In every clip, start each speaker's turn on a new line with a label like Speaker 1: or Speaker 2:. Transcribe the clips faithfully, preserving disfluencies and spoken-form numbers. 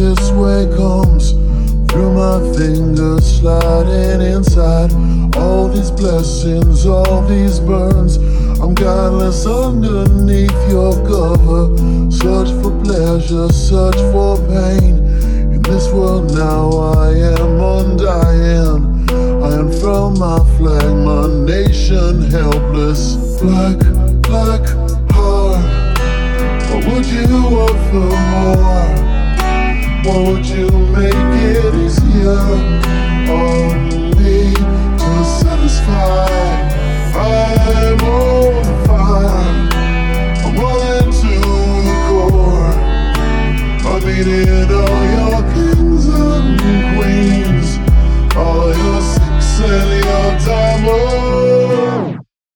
Speaker 1: this way comes through my fingers, sliding inside all these blessings, all these burns. I'm godless underneath your cover. Search for pleasure, search for pain. In this world now I am undying. I unfurl my flag, my nation helpless. Black, black heart, what would you offer more? What would you make it easier on me to satisfy? I'm on fire, I'm rolling to the core. I'm eating all your kings and queens, all your six and your diamonds.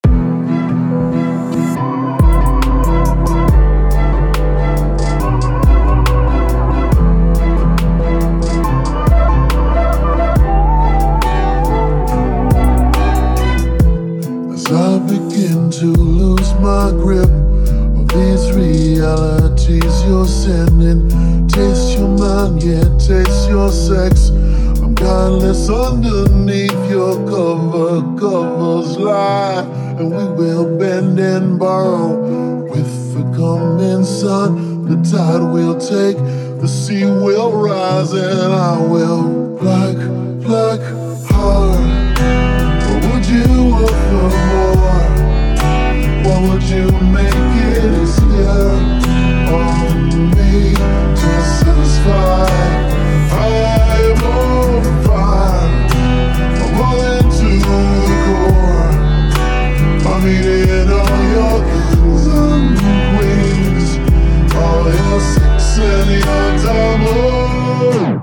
Speaker 1: As I begin to lose my grip of these realities you're sending, taste your mind, yeah, taste your sex. I'm godless underneath your cover. Covers lie, and we will bend and borrow. With the coming sun, the tide will take, the sea will rise, and I will. Black, black heart, what would you offer more? What would you make it easier on me to satisfy? I'm on fire, I'm rolling to the core. I'm eating all your kings and queens, all your six and your diamonds.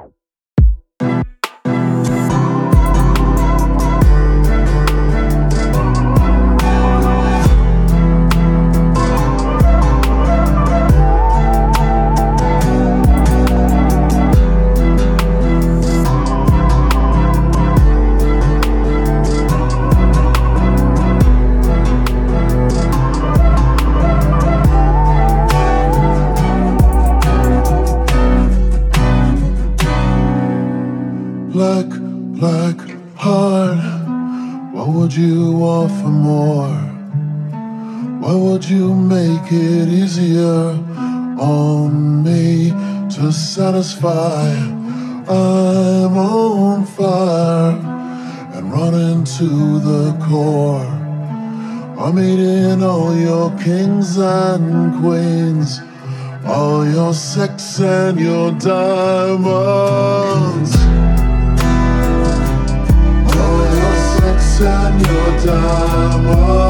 Speaker 1: Black, black heart, what would you offer more? What would you make it easier on me to satisfy? I'm on fire and running to the core. I'm eating all your kings and queens, all your sex and your diamonds. And your diamonds.